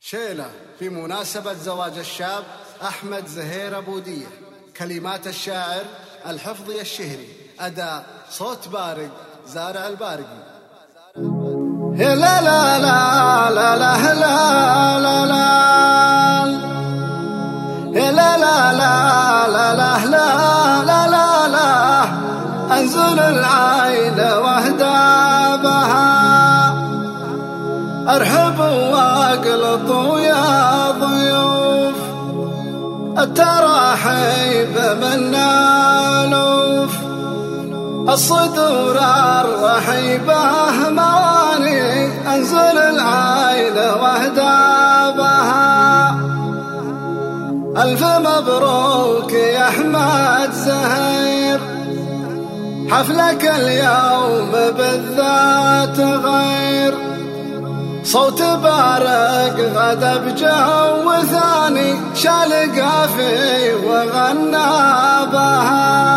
شيلة في مناسبة زواج الشاب أحمد زهير أبو دية. كلمات الشاعر الحفظي الشهري، أداء صوت بارق زارع البارقي. لا لا لا لا لا لا لا لا لا لا لا لا لا لا أنزل العين واهدابها، ارحبوا واقلطوا يا ضيوف، التراحيب من نالوف، الصدور الرحيبة مواني، انزل العين واهدابها. ألف مبروك يا أحمد زهير، حفلك اليوم بالذات غير، صوت بارق غدا بجو ثاني، شال قافي وغنى بها.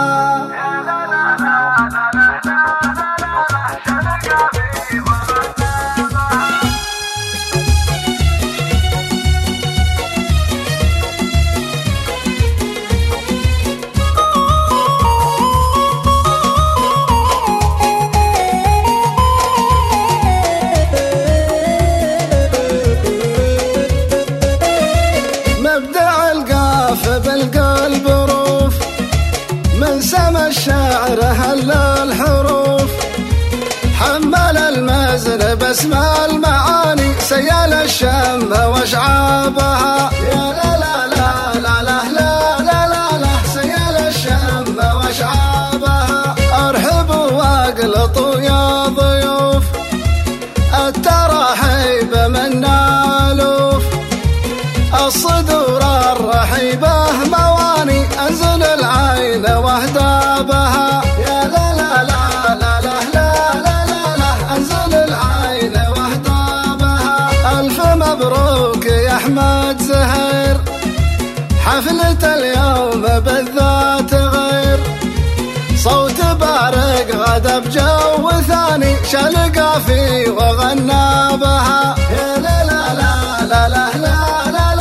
بالقلب روف من سما الشعر هل الحروف، حمل المزن باسم المعاني، سيال الشم واشعابها. يا لا لا لا لا لا لا لا لا سيال الشم واشعابها. ارحبوا واقلطوا يا ضيوف، التراحيب من نالوف، الصدور الرحيبة مواني، انزل العين واهدابها. يا لا لا لا لا لا لا لا لا انزل العين واهدابها. ألف مبروك يا أحمد زهير، حفلة اليوم بالذات غير، صوت بارق غدا بجو ثاني، شال قافي وغنى بها. يا لا لا لا لا لا لا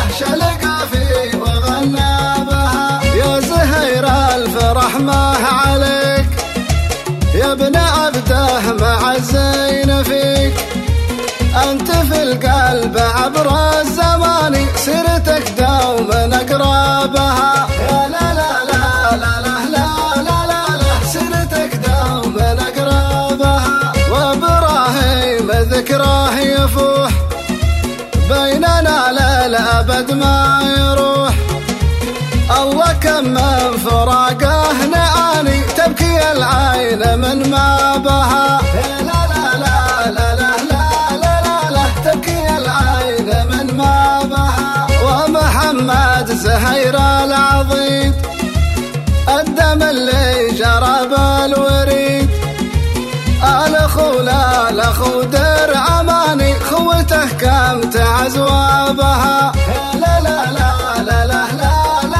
رحمة عليك يا ابن عبده مع الزين فيك، أنت في القلب عبر الزمان، سيرتك دوما أقربها. يا لا لا لا لا لا لا لا لا سيرتك دوما أقربها. وإبراهيم ذكراه يفوح بيننا للأبد ما يروح، الله كم من فراقه نعاني، تبكي العين من ما بها. لا لا لا لا لا لا لا لا تبكي العين من ما بها. ومحمد زهير العظيم، الدم اللي جرى بالوريد، الأخو لا الأخو درع ماني، خوته كم تعزوى بها. لا لا لا لا لا لا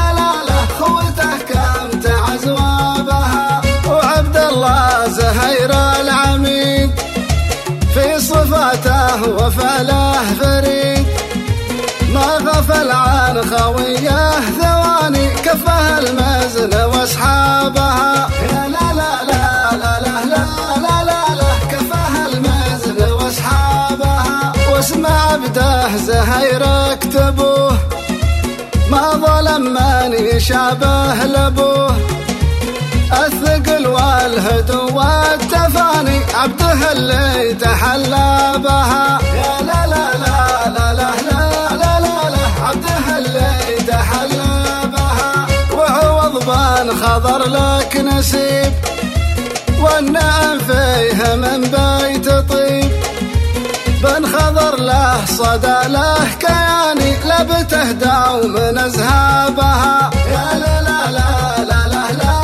زهير العميد، في صفاته وفعله فريد، ما غفل عن خويه ثواني، كفه المزن واصحابها. يا لا لا لا لا لا لا لا لا كفه المزن واصحابها. واسم عبده زهير اكتبوه، ما ظلم من يشابه لابوه، الثقل والهدو والتفاني، عبده اللي تحلى بها. يا لا لا لا لا لا لا لا لا لا عبده اللي تحلى بها. وعوض بن خضر لك نسيب، والنعم فيه من بيت طيب، بن خضر له صدى له كياني، لبته دوم نزهابها. يا لا لا لا لا لا لا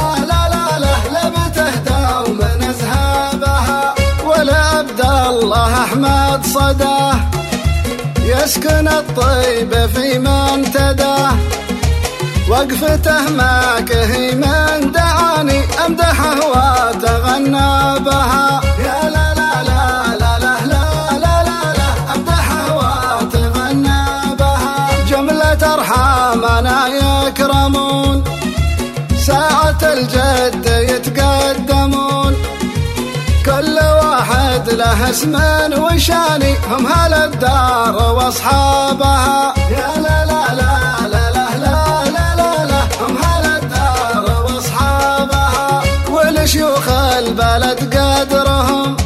الله أحمد صداه، يسكن الطيب في منتداه، وقفته ماكه من دعاني، أمدحه وتغنى بها. يا لا لا لا لا لا لا لا لا أمدحه وتغنى معانا يكرمون، ساعة الجد يتقدمون، كل واحد له اسم وشاني، هم هل الدار واصحابها. يا لا لا لا لا لا لا لا لا لا، هم هل الدار واصحابها. ولشيوخ البلد قدرهم،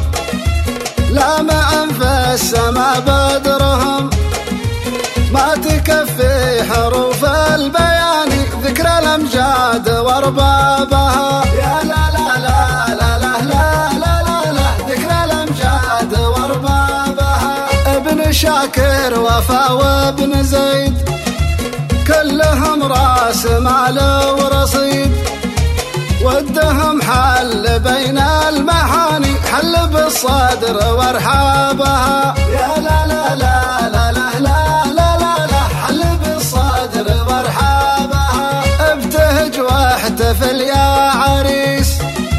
لا معن في السما بدرهم، ما تكفي حروف البيان ذكر الأمجاد واربابها. يا لا لا لا لا لا لا لا لا، ذكر الأمجاد واربابها. ابن شاكر وفا وابن زيد، كلهم راس مال ورصيد، ودهم حل بين المحاني، حل بالصدر وارحابها. يا لا لا لا لا لا لا لا لا، حل بالصدر وارحابها. ابتهج واحتفل يا عريس،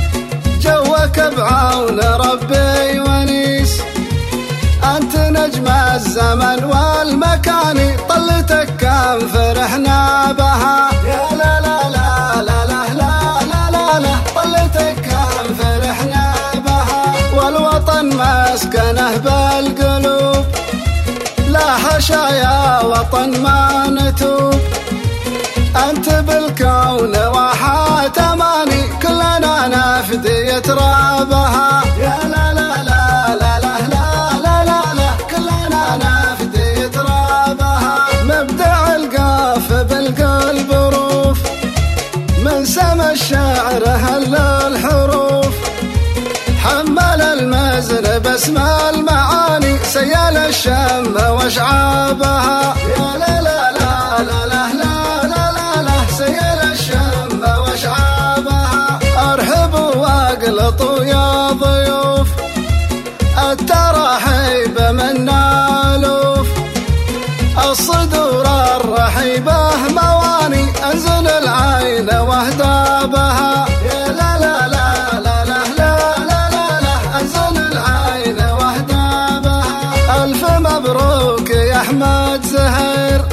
جوك بعون ربي ونيس، أنت نجم الزمن والمكان، طلتك كم فرحنا بها. يا لا لا لا لا لا لا لا لا، طلتك كم فرحنا بها. والوطن مسكنه بالقلوب، لا حشا يا وطن ما نتوب، أنت بالكون واحات أماني، كلنا نفدي يترابها. يا لا لا لا لا لا لا لا لا، كلنا نفدي يترابها. مبدع القاف بالقلب روف، من سما الشعر هل الحروف، حمل المزن باسم المعاني، سيال الشم واشعابها. يا لا لا لا لا لا لا لا لا لا، سيال الشم واشعابها. ارحبوا واقلطوا يا ضيوف، الترحيب منا الوف، الصدور الرحيبة مواني، انزل العين واهدابها. يا لا لا لا لا لا لا لا لا، انزل العين واهدابها. الف مبروك يا احمد زهير،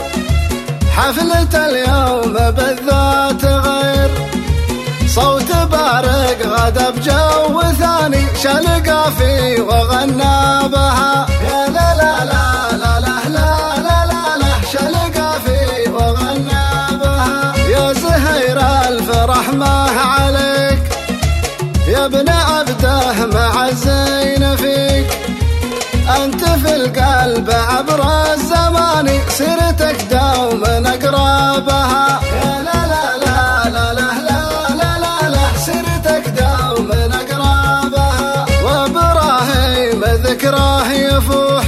حفلة اليوم بالذات غير، صوت بارق غدا بجو ثاني، شلقى فيه وغنى بها. يا لا لا لا لا لا لا لا لا لا، شلقى فيه وغنى بها. يا زهير الفرح ما عليك، يا ابن عبده مع الزين فيك، أنت في القلب عبر الزمان، سيرتك دوم نقرابها. يا لا لا لا لا لا لا لا لا لا، سيرتك دوم نقرابها. وإبراهيم ذكراه يفوح،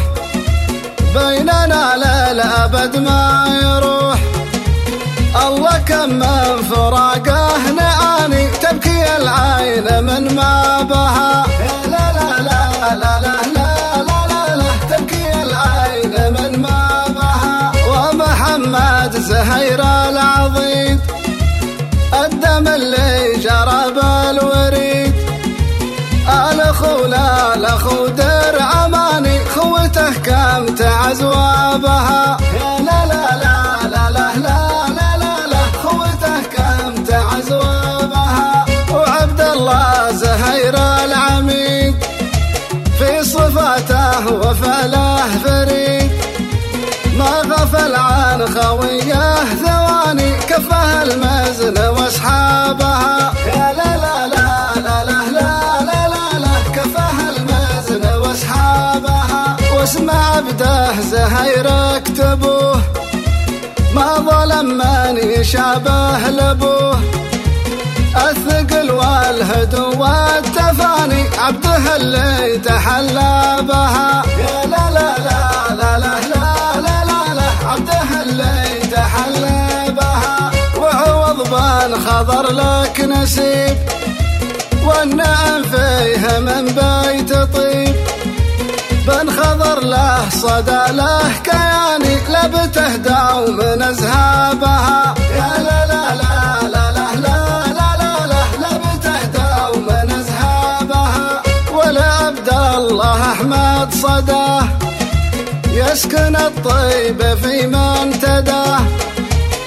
بيننا للأبد ما يروح، الله كم من فراقه نعاني، تبكي العين من ما بها. يا لا لا لا لا لا لا لا لا، تبكي العين من ما بها. ومحمد زهير العظيم، الدم اللي جرى بالوريد، الأخو لا الأخو درع أماني، خوته كم تعزوى بها. يا لا لا لا لا لا لا لا لا، خوته كم تعزوى بها. وعبد الله زهير العميد، في صفاته وفعله فريد، ما غفل عن خويه ثواني، كفه المزن واصحابها. يا لا لا لا لا لا لا لا لا، كفه المزن واصحابها. واسم عبده زهير اكتبوه، ما ظلم من يشابه لبوه، الثقل والهدو والتفاني، عبده اللي تحلى بها. يا لا لا لا لا لا لا لا لا لا، عبده اللي تحلى بها. وعوض بن خضر لك نسيب، والنعم فيه من بيت طيب، بن خضر له صدى له كياني، لبته دوم نزهابها. يا لا لا لا لا لا لا لا لا، لبته دوم نزهابها. ولعبد الله احمد صداه، يسكن الطيب في منتداه،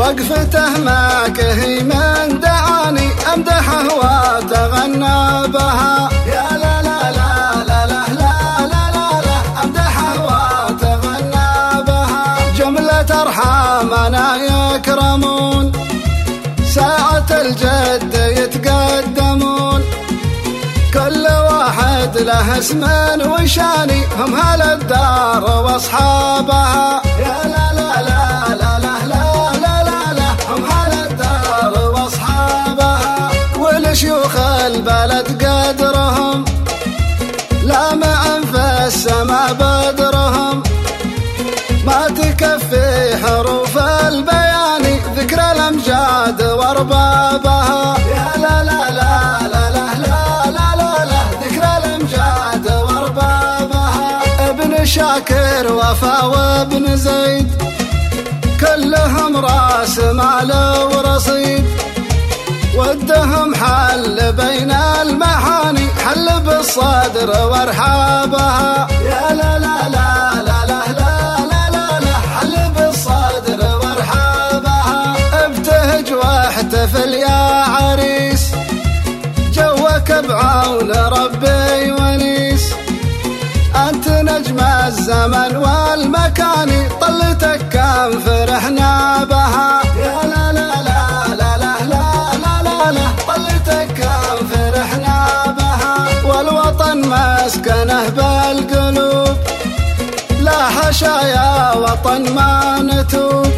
وقفته ماكه من دعاني أمدحه وأتغنى بها. يا لا لا لا لا لا لا لا لا لا أمدحه وأتغنى بها. جملة أرحامنا يكرمون ساعة الجد يتقدمون، كل واحد له اسم وشاني هم هل الدار واصحابها. يا لا لا لا لا لا لا لا لا لا هم هل الدار واصحابها. ولشيوخ البلد قدرهم لامع في السما بدرهم، ما تكفي حروف البيان ذكر الأمجاد واربابها. يا لا لا لا لا لا لا لا لا لا ذكر الأمجاد واربابها. ابن شاكر وفا وابن زيد كلهم راس مال ورصيد، ودهم حل بين المحاني حل بالصدر وارحابها. يا لا لا لا لا لا لا لا لا حل بالصدر وارحابها. ابتهج واحتفل يا عريس جوك بعون ربي ونيس، أنت نجم الزمن والمكان طلتك كم فرحنا بها. يا لا لا لا لا لا لا لا لا طلتك كم فرحنا بها. والوطن مسكنه بالقلوب لا حشا يا وطن ما نتوب،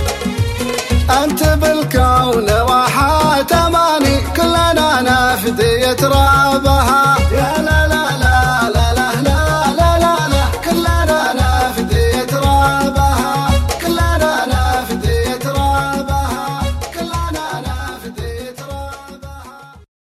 أنت بالكون وحات أماني كلنا نفدي يترى